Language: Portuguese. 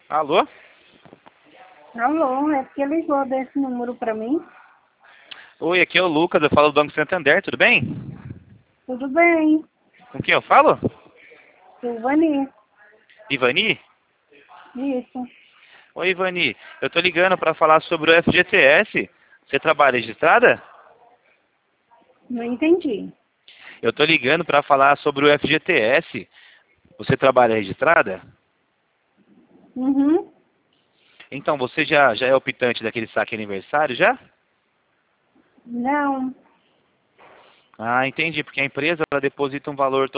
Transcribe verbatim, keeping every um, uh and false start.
Alô? Alô, é porque ligou desse número pra mim? Oi, aqui é o Lucas, eu falo do Banco Santander, tudo bem? Tudo bem, Com quem eu falo? Silvani. Ivani? Isso. Oi, Ivani, eu tô ligando para falar sobre o F G T S. Você trabalha registrada? Não entendi. Eu tô ligando para falar sobre o F G T S. Você trabalha registrada? Uhum. Então, você já, já é optante daquele saque aniversário, já? Não. Ah, entendi, porque a empresa ela deposita um valor